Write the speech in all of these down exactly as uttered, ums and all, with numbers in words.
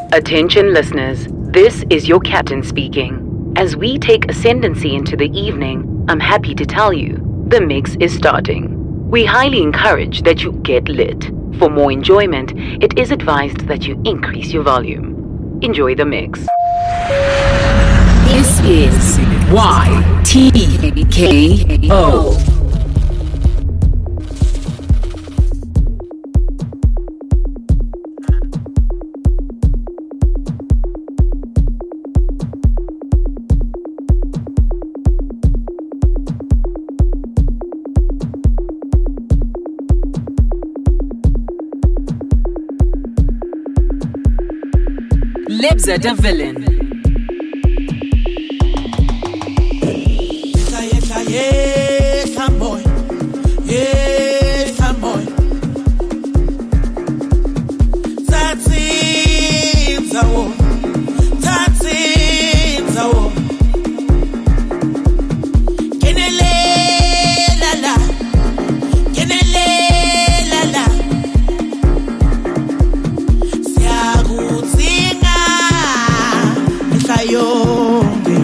Attention listeners, this is your captain speaking. As we take ascendancy into the evening, I'm happy to tell you, the mix is starting. We highly encourage that you get lit. For more enjoyment, it is advised that you increase your volume. Enjoy the mix. This is Y T K O. Lebza the villain. Yes, I'm boy. Yes, I'm boy. Tatsi zawo. Tatsi zawo. Kenele la la. Kenele la la. Siyakutsinga isayonke.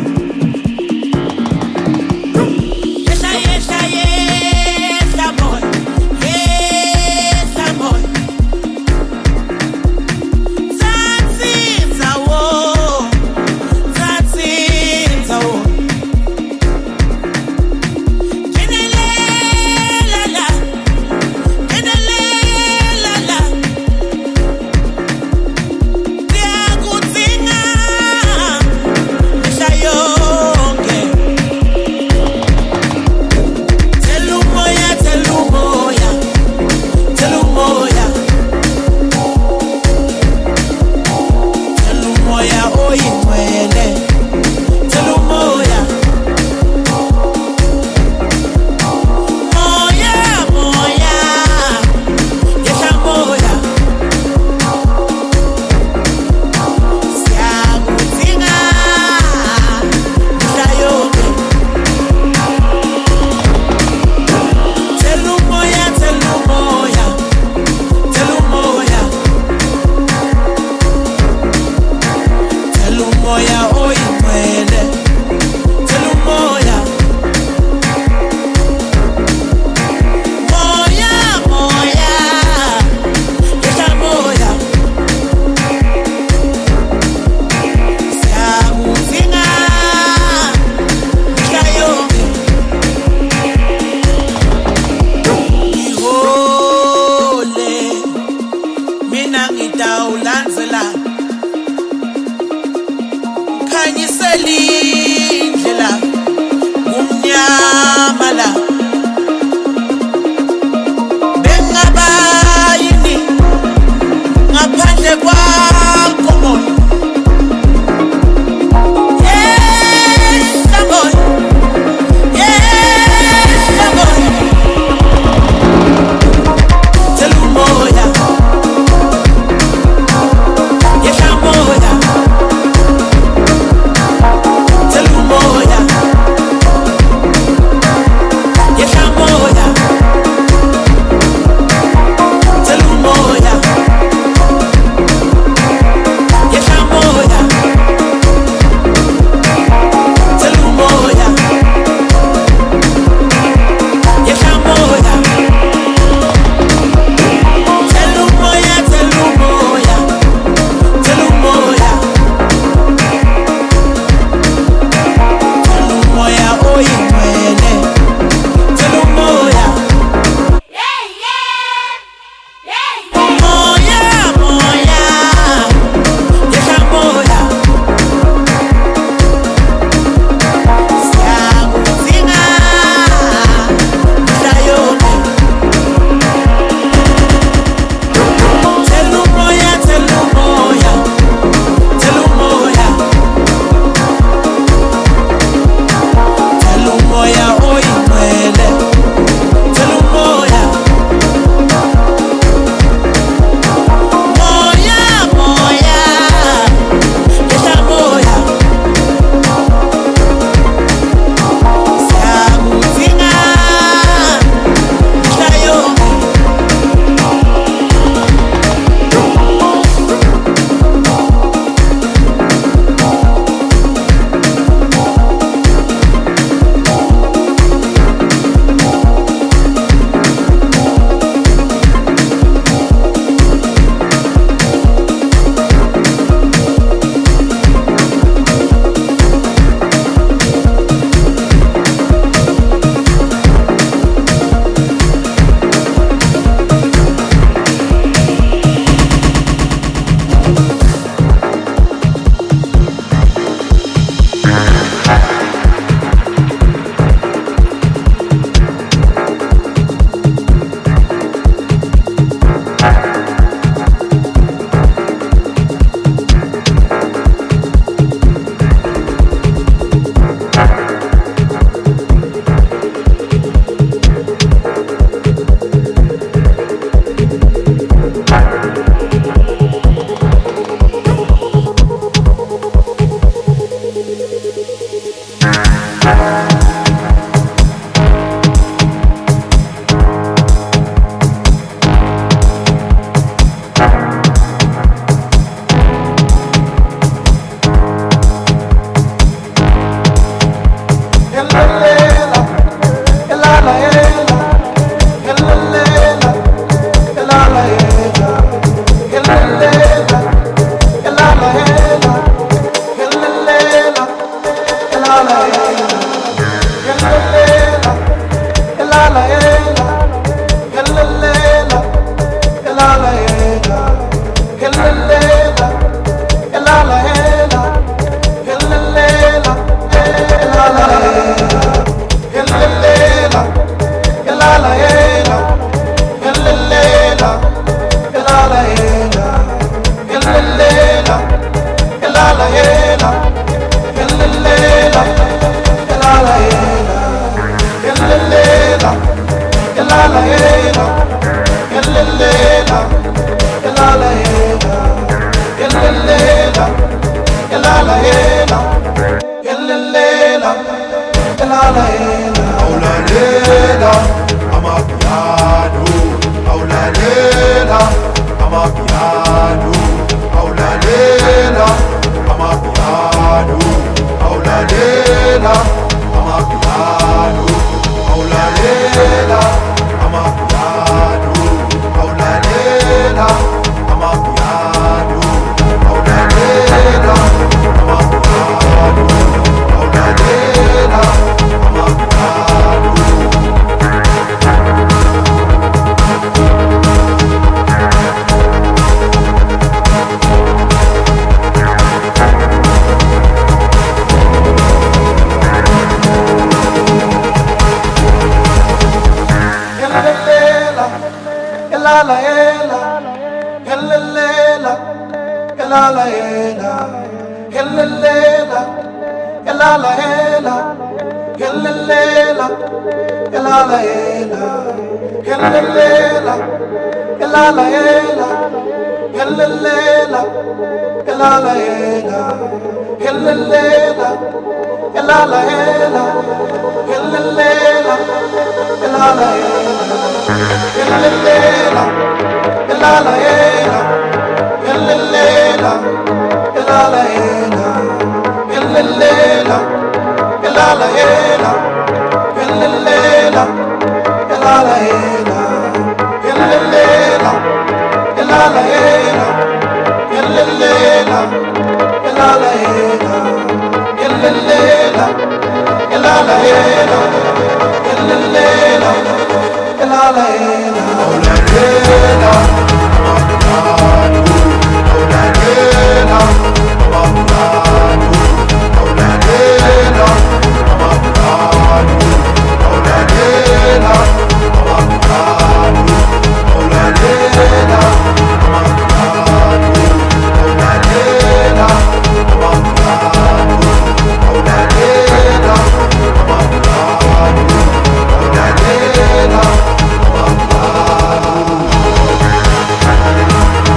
elala ela, elelela, elala ela, elelela, elala ela, elelela, elala ela, elelela, elala ela, elelela, elala ela, elelela, elala ela, elelela, elala ela, elelela, elala ela, elelela, elala ela, elelela, elala ela, elelela, elala ela, elelela, elala ela, elelela, elala ela, elelela, elala ela, olalela, mabulanu, olalela, mabulanu, olalela, mabulanu, olalela, mabulanu, olalela, mabulanu, olalela, mabulanu, olalela, mabulanu, olalela, mabulanu.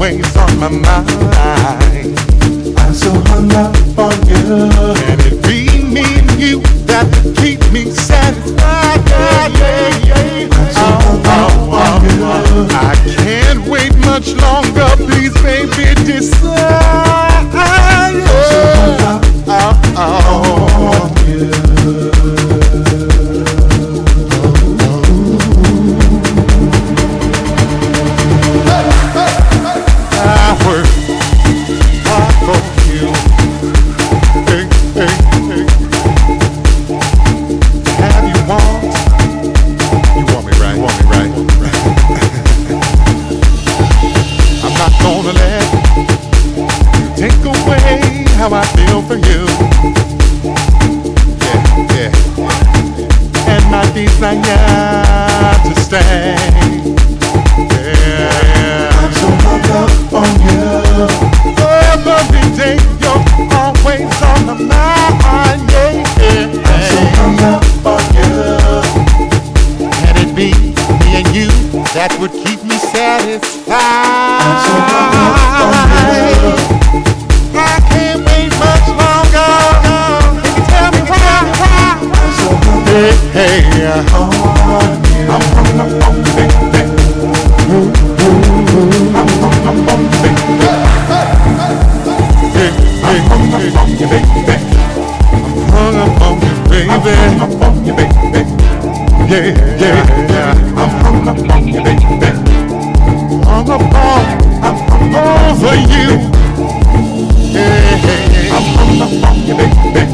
always on my mind. I'm so hung up on you. Can it be me and you that keep me satisfied? Yeah, yeah, yeah. I'm so hung up on you. I can't wait much longer. Please, baby, decide. I'm so hung up oh, oh. on you. I work hard for you. Hey, hey, hey. Have you want? You want me right? You want me right? I'm not gonna let you take away how I feel for you. Yeah, yeah. And my desire to stay. Yeah. I'm so hung up on you. Every day you're always on my mind. Yeah, yeah. I'm so hung up on you. Can it be me and you that would keep me satisfied? I'm so hung up on you. I can't wait much longer. Can you tell me why? I'm so hung Hey, hey, up on you. I'm hung up on you, baby. I'm hung up on you, baby. Hey, hey, hung up on you, baby. I'm hung up on you, baby. I'm hung up on you, baby. Yeah, yeah, yeah. I'm hung up on you, baby. Hung up on, I'm hung over you. Hey, hey, hey. I'm hung up on you, baby.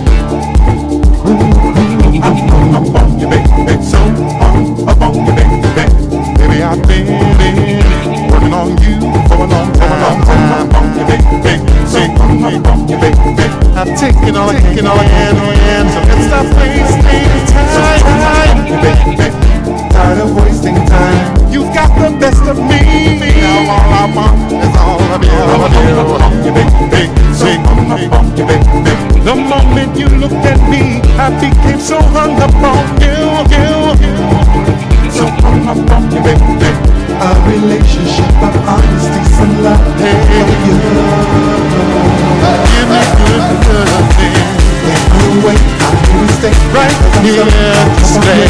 I'm hung up on you, baby. So hung up on you, baby. Baby, I've been working on you for a long time. Long time on you, baby. So hung up on you, baby. I've taken all I can, all I can, so let's stop wasting time. Baby, Tired of wasting time. you've got the best of me. Now all I want is all of you. All of you. You baby, say, you baby. The moment you looked at me, I became so hung up on you, you, you. So hung up on you, baby. A relationship of honesty, some love Hey, for you. give me good, good thing. Can't go away, I'm here to stay. Right I'm here to so stay.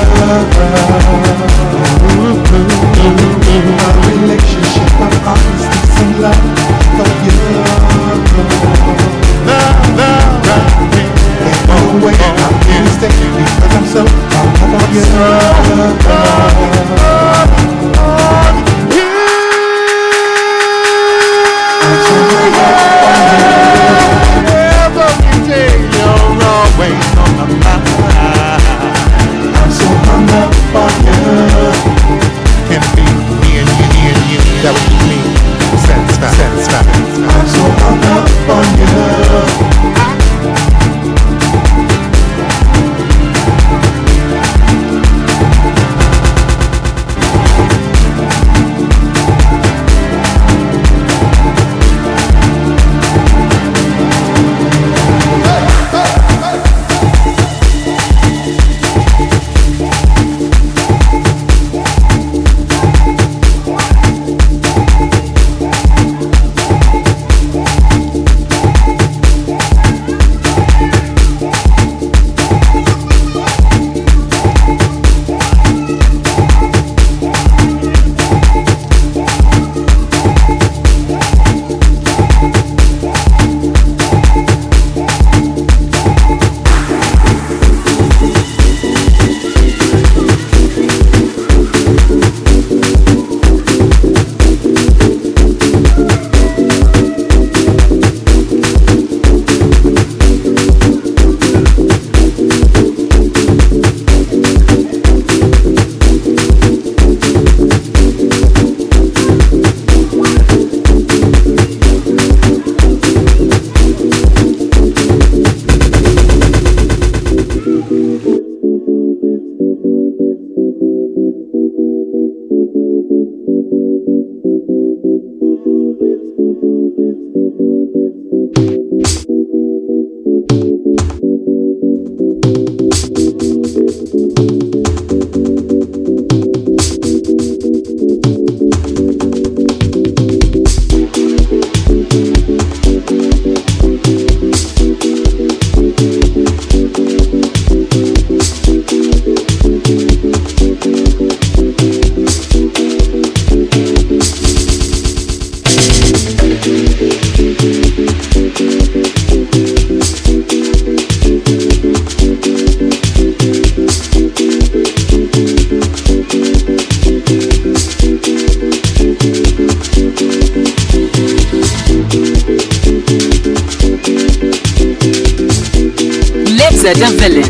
A relationship of honesty, some love for you. Love, love, right here. Can't go away, I'm here to stay. Because I'm so hung up on you. I'm so hung up on you. Every day you're always on my mind. I'm so hung up on you. Can it be me and you, me and you that would keep me satisfied? Satisfied. I'm so hung up on you. Lives as a villain.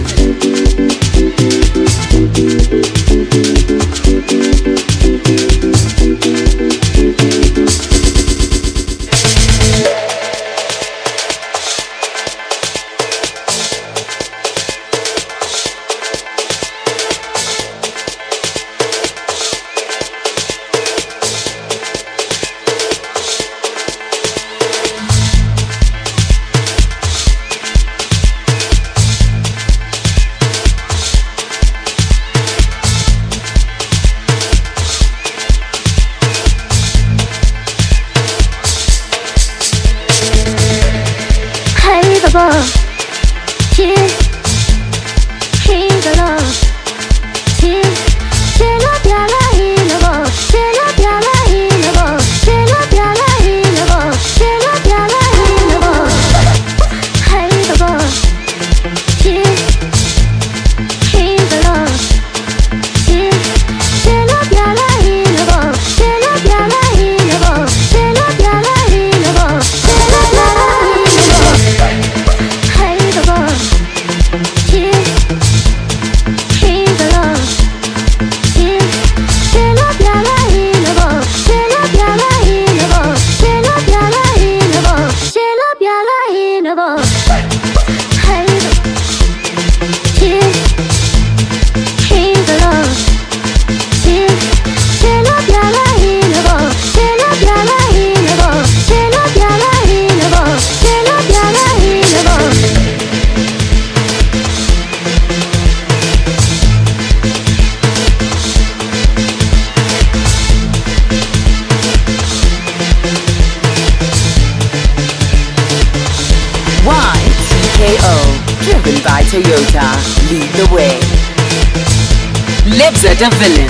Toyota, lead the way. Lives as a villain.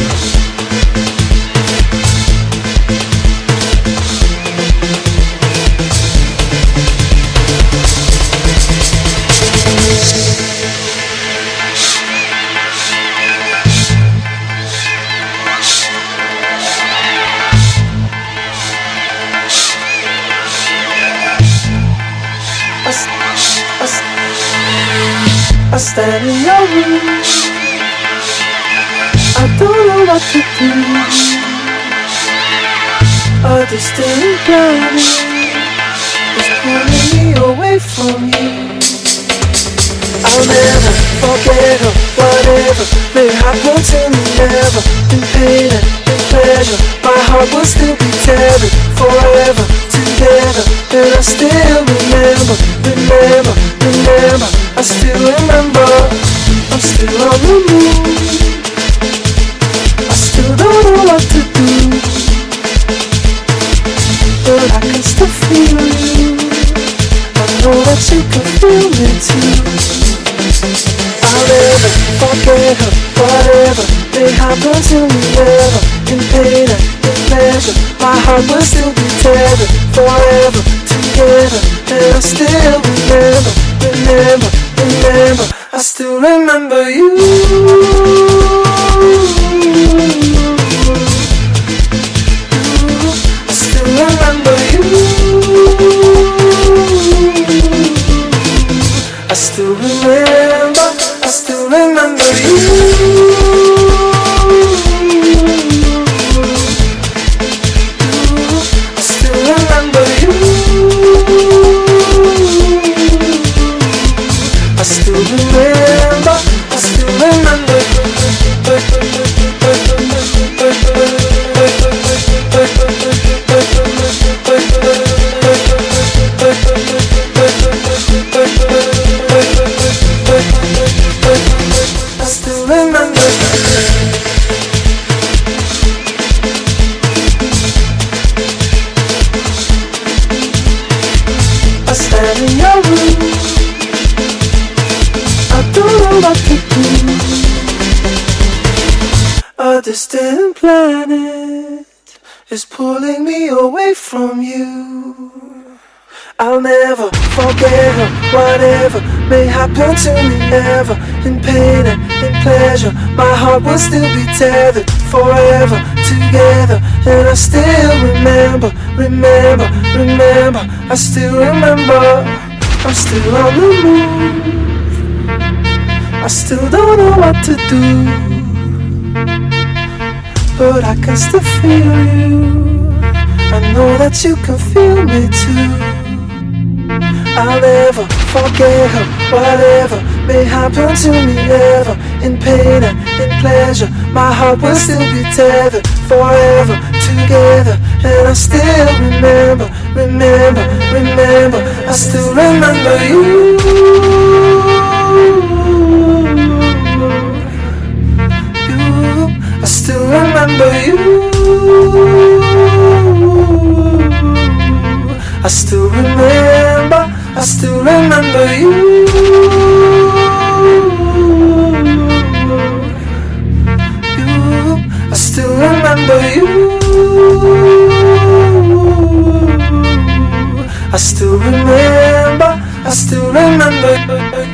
I stand in your room, I don't know what to do. A distant planet is pulling me away from you. I'll never forget her, whatever may happen to me, never. In pain and in pleasure, my heart will still be tethered forever together. And I still remember, remember, remember. I still remember, I'm still on the move. I still don't know what to do, but I can still feel you. I know that you can feel me too. I'll never forget her, whatever may happen to me, never. In pain and in pleasure, my heart will still be tethered forever together. And I still remember, remember, remember, I still remember you. I still remember you. I still remember, I still remember you. I still remember you. I still remember, I still remember. I still remember. I stand in your room, I don't know what to do. A distant planet is pulling me away from you. I'll never forget her, whatever may happen to me, never. In pain and in pleasure, my heart will still be tethered forever together. And I still remember, remember, remember, I still remember. I'm still on the move. I still don't know what to do, but I can still feel you. I know that you can feel me too. I'll never forget her, whatever may happen to me ever. In pain and in pleasure, my heart will still be tethered forever together. And I still remember, remember, remember, I still remember you. You, I still remember you. I still remember, I still remember you. You, I still remember you. I still remember, I still remember.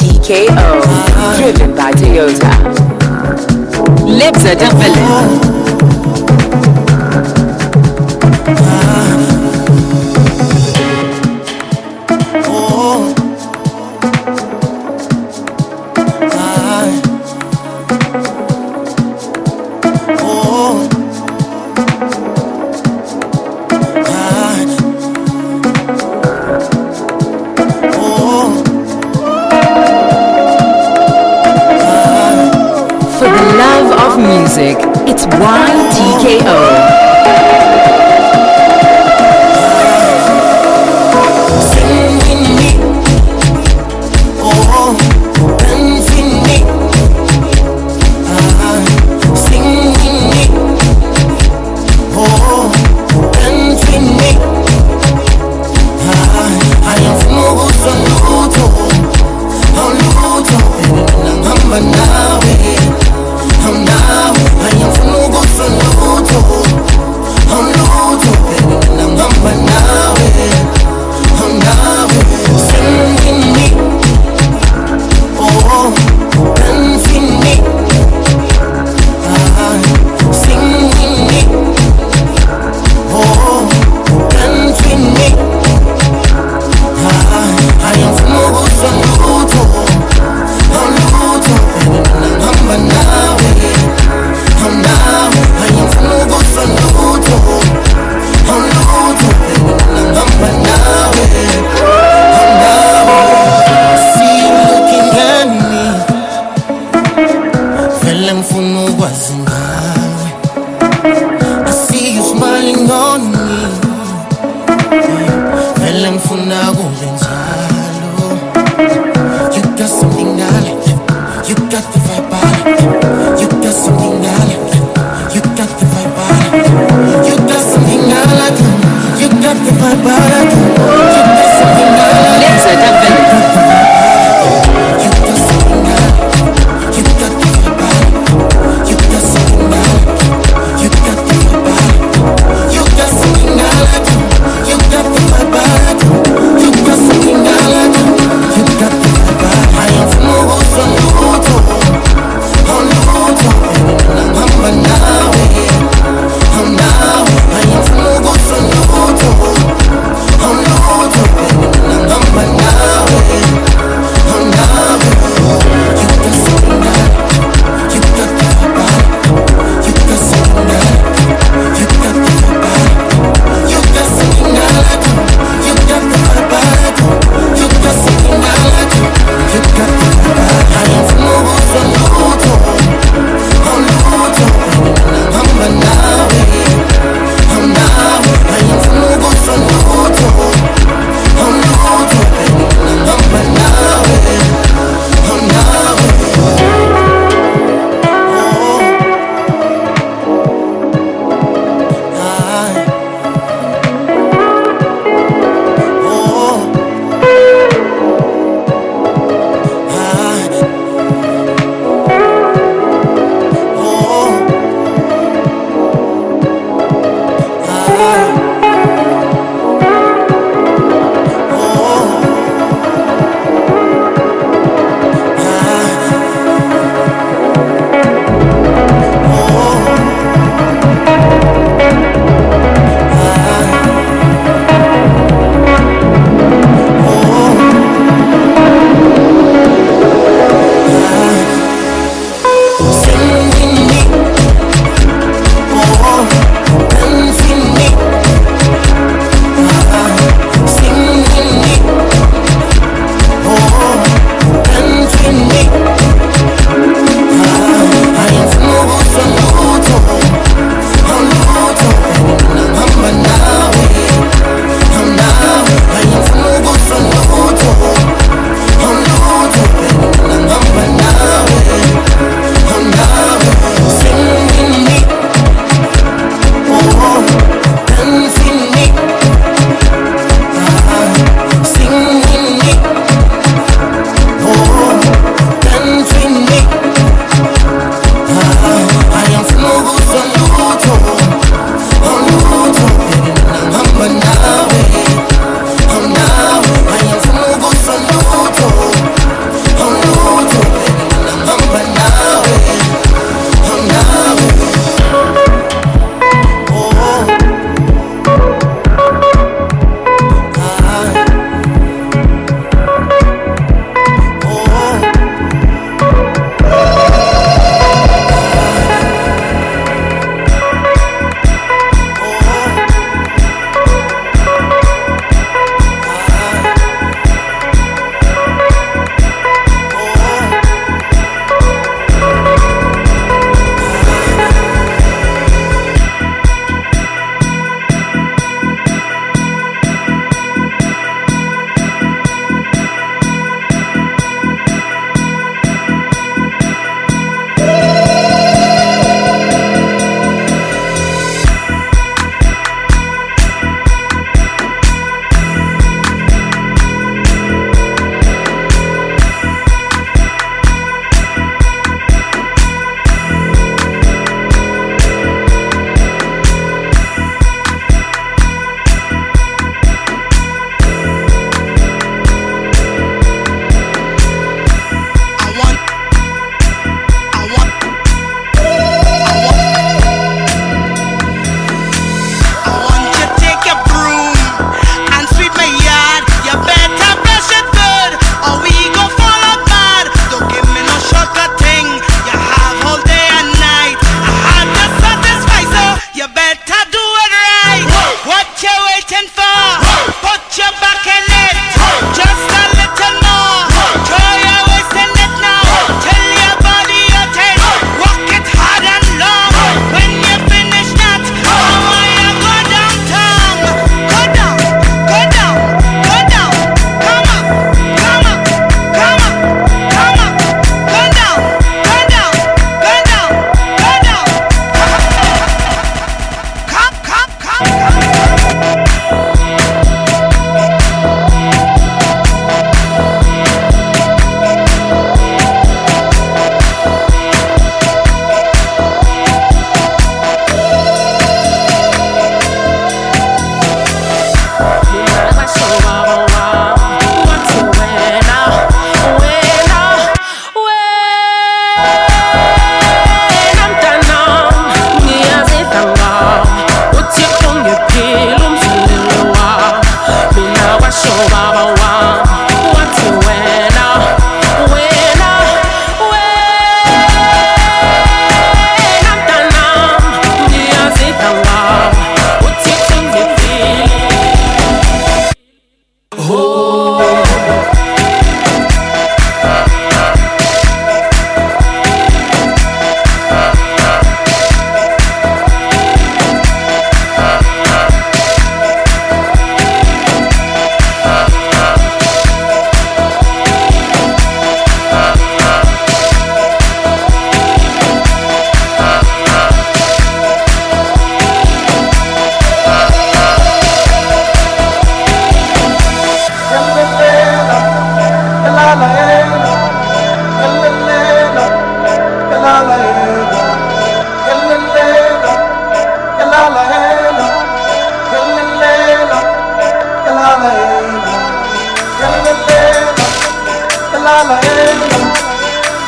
T K O. Driven by Toyota. Lives a develop. Music, it's Y T K O. I am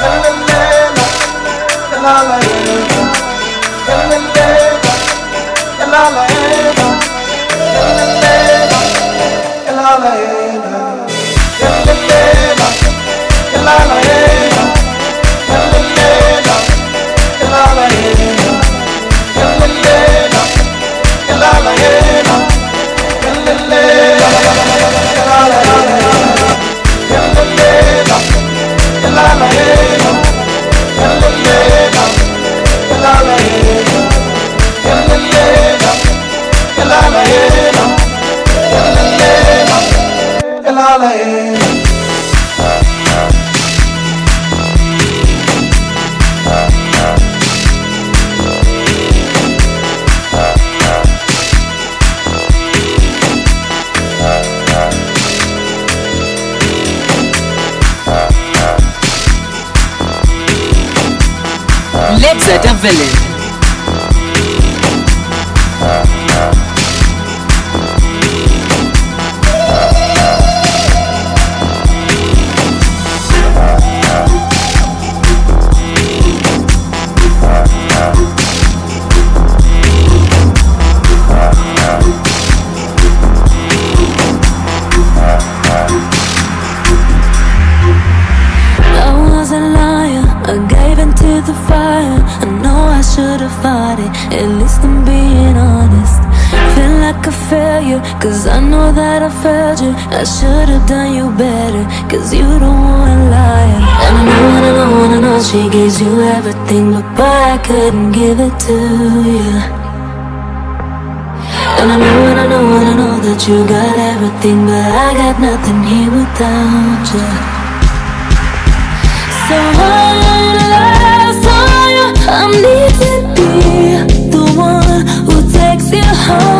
Libza the villain. At least I'm being honest. Feel like a failure, cause I know that I failed you. I should've done you better, cause you don't wanna lie. And I know, and I know, and I know she gives you everything, but boy, I couldn't give it to you. And I know, and I know, and I know that you got everything, but I got nothing here without you. So one last time I need to be the one who takes you home.